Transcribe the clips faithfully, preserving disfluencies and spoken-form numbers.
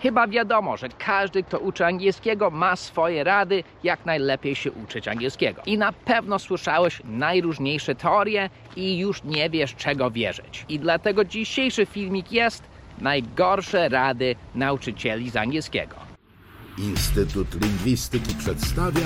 Chyba wiadomo, że każdy, kto uczy angielskiego, ma swoje rady, jak najlepiej się uczyć angielskiego. I na pewno słyszałeś najróżniejsze teorie i już nie wiesz, czego wierzyć. I dlatego dzisiejszy filmik jest najgorsze rady nauczycieli z angielskiego. Instytut Lingwistyki przedstawia...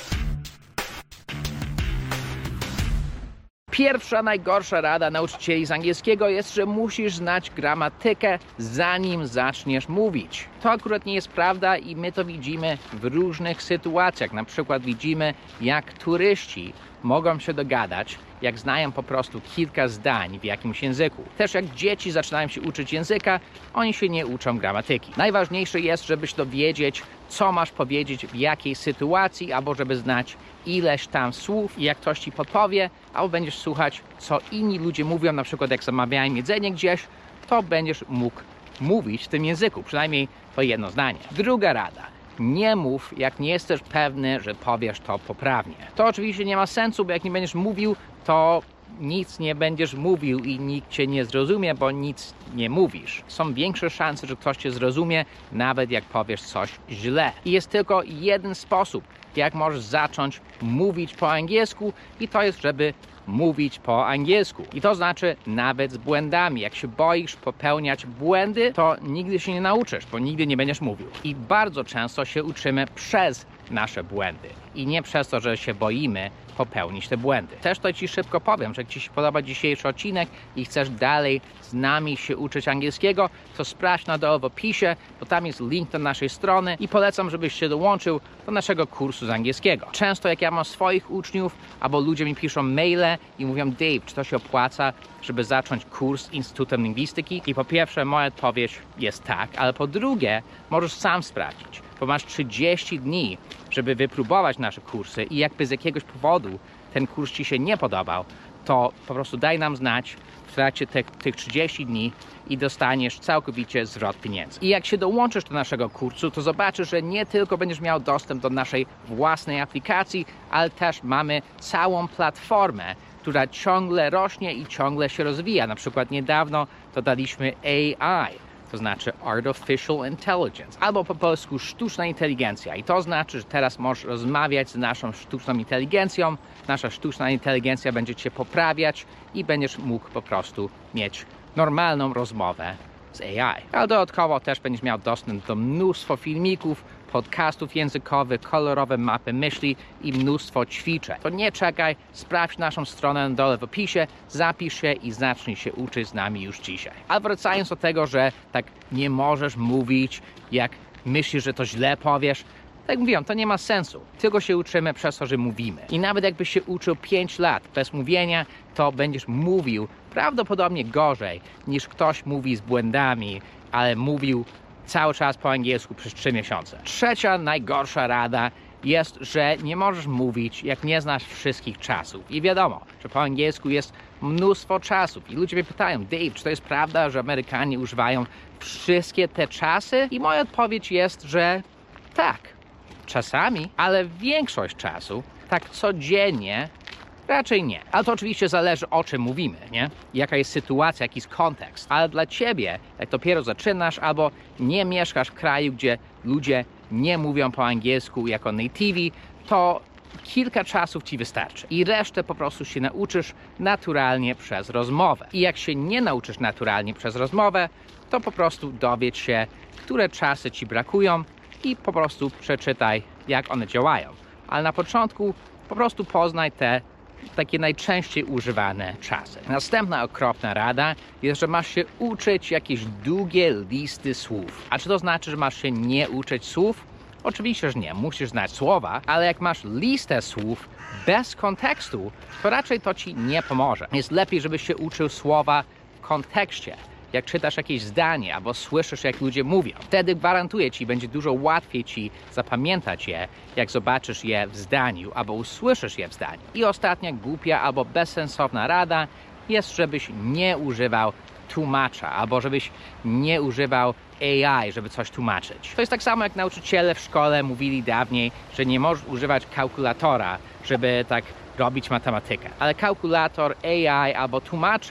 Pierwsza najgorsza rada nauczycieli z angielskiego jest, że musisz znać gramatykę, zanim zaczniesz mówić. To akurat nie jest prawda i my to widzimy w różnych sytuacjach. Na przykład widzimy, jak turyści mogą się dogadać, jak znają po prostu kilka zdań w jakimś języku. Też jak dzieci zaczynają się uczyć języka, oni się nie uczą gramatyki. Najważniejsze jest, żebyś dowiedzieć, co masz powiedzieć w jakiej sytuacji, albo żeby znać ileś tam słów i jak ktoś ci podpowie, albo będziesz słuchać, co inni ludzie mówią, na przykład jak zamawiają jedzenie gdzieś, to będziesz mógł mówić w tym języku, przynajmniej to jedno zdanie. Druga rada. Nie mów, jak nie jesteś pewny, że powiesz to poprawnie. To oczywiście nie ma sensu, bo jak nie będziesz mówił, to nic nie będziesz mówił i nikt cię nie zrozumie, bo nic nie mówisz. Są większe szanse, że ktoś cię zrozumie, nawet jak powiesz coś źle. I jest tylko jeden sposób, jak możesz zacząć mówić po angielsku, i to jest, żeby mówić po angielsku. I to znaczy nawet z błędami. Jak się boisz popełniać błędy, to nigdy się nie nauczysz, bo nigdy nie będziesz mówił. I bardzo często się uczymy przez nasze błędy i nie przez to, że się boimy popełnić te błędy. Też to ci szybko powiem, że jak ci się podoba dzisiejszy odcinek i chcesz dalej z nami się uczyć angielskiego, to sprawdź na dole w opisie, bo tam jest link do naszej strony i polecam, żebyś się dołączył do naszego kursu z angielskiego. Często jak ja mam swoich uczniów, albo ludzie mi piszą maile i mówią: Dave, czy to się opłaca, żeby zacząć kurs z Instytutem Lingwistyki? I po pierwsze moja odpowiedź jest tak, ale po drugie możesz sam sprawdzić, bo masz trzydzieści dni, żeby wypróbować nasze kursy i jakby z jakiegoś powodu ten kurs ci się nie podobał, to po prostu daj nam znać w trakcie tych, tych trzydziestu dni i dostaniesz całkowicie zwrot pieniędzy. I jak się dołączysz do naszego kursu, to zobaczysz, że nie tylko będziesz miał dostęp do naszej własnej aplikacji, ale też mamy całą platformę, która ciągle rośnie i ciągle się rozwija. Na przykład niedawno dodaliśmy A I, to znaczy Artificial Intelligence, albo po polsku sztuczna inteligencja. I to znaczy, że teraz możesz rozmawiać z naszą sztuczną inteligencją. Nasza sztuczna inteligencja będzie cię poprawiać i będziesz mógł po prostu mieć normalną rozmowę z A I. Ale dodatkowo też będziesz miał dostęp do mnóstwa filmików, podcastów językowych, kolorowe mapy myśli i mnóstwo ćwiczeń. To nie czekaj, sprawdź naszą stronę na dole w opisie, zapisz się i zacznij się uczyć z nami już dzisiaj. Ale wracając do tego, że tak nie możesz mówić, jak myślisz, że to źle powiesz, tak jak mówiłem, to nie ma sensu. Tylko się uczymy przez to, że mówimy. I nawet jakbyś się uczył pięć lat bez mówienia, to będziesz mówił prawdopodobnie gorzej niż ktoś mówi z błędami, ale mówił cały czas po angielsku przez trzy miesiące. Trzecia najgorsza rada jest, że nie możesz mówić, jak nie znasz wszystkich czasów. I wiadomo, że po angielsku jest mnóstwo czasów. I ludzie mnie pytają: Dave, czy to jest prawda, że Amerykanie używają wszystkie te czasy? I moja odpowiedź jest, że tak. Czasami, ale większość czasu, tak codziennie, raczej nie. Ale to oczywiście zależy, o czym mówimy, nie? Jaka jest sytuacja, jaki jest kontekst. Ale dla ciebie, jak dopiero zaczynasz, albo nie mieszkasz w kraju, gdzie ludzie nie mówią po angielsku jako nativi, to kilka czasów ci wystarczy. I resztę po prostu się nauczysz naturalnie przez rozmowę. I jak się nie nauczysz naturalnie przez rozmowę, to po prostu dowiedz się, które czasy ci brakują i po prostu przeczytaj, jak one działają. Ale na początku po prostu poznaj te takie najczęściej używane czasy. Następna okropna rada jest, że masz się uczyć jakieś długie listy słów. A czy to znaczy, że masz się nie uczyć słów? Oczywiście, że nie. Musisz znać słowa, ale jak masz listę słów bez kontekstu, to raczej to ci nie pomoże. Jest lepiej, żebyś się uczył słowa w kontekście. Jak czytasz jakieś zdanie albo słyszysz, jak ludzie mówią, wtedy gwarantuję ci, będzie dużo łatwiej ci zapamiętać je, jak zobaczysz je w zdaniu albo usłyszysz je w zdaniu. I ostatnia głupia albo bezsensowna rada jest, żebyś nie używał tłumacza albo żebyś nie używał A I, żeby coś tłumaczyć. To jest tak samo, jak nauczyciele w szkole mówili dawniej, że nie możesz używać kalkulatora, żeby tak robić matematykę. Ale kalkulator, A I albo tłumacze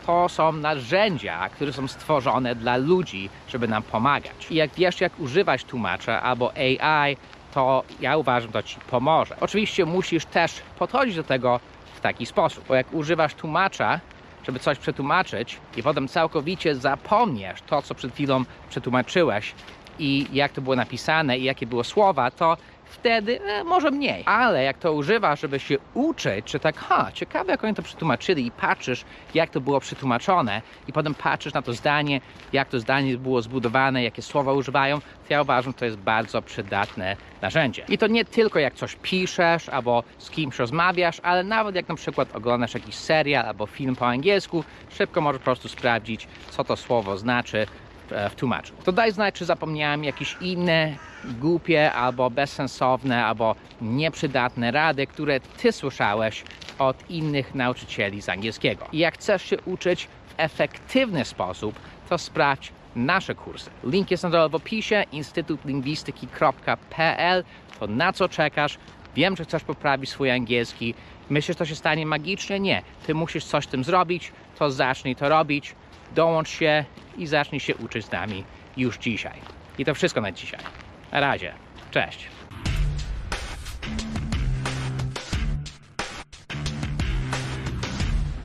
to są narzędzia, które są stworzone dla ludzi, żeby nam pomagać. I jak wiesz, jak używać tłumacza albo A I, to ja uważam, to ci pomoże. Oczywiście musisz też podchodzić do tego w taki sposób, bo jak używasz tłumacza, żeby coś przetłumaczyć i potem całkowicie zapomniesz to, co przed chwilą przetłumaczyłeś i jak to było napisane i jakie było słowa, to wtedy e, może mniej. Ale jak to używasz, żeby się uczyć, czy tak, ha, ciekawe jak oni to przetłumaczyli i patrzysz, jak to było przetłumaczone i potem patrzysz na to zdanie, jak to zdanie było zbudowane, jakie słowa używają, to ja uważam, że to jest bardzo przydatne narzędzie. I to nie tylko jak coś piszesz albo z kimś rozmawiasz, ale nawet jak na przykład oglądasz jakiś serial albo film po angielsku, szybko możesz po prostu sprawdzić, co to słowo znaczy w tłumaczu. To daj znać, czy zapomniałem jakieś inne głupie albo bezsensowne albo nieprzydatne rady, które ty słyszałeś od innych nauczycieli z angielskiego. I jak chcesz się uczyć w efektywny sposób, to sprawdź nasze kursy. Link jest na dole w opisie, instytut lingwistyki kropka p l. To na co czekasz? Wiem, że chcesz poprawić swój angielski. Myślisz, że to się stanie magicznie? Nie. Ty musisz coś z tym zrobić, to zacznij to robić. Dołącz się i zacznij się uczyć z nami już dzisiaj. I to wszystko na dzisiaj. Na razie. Cześć.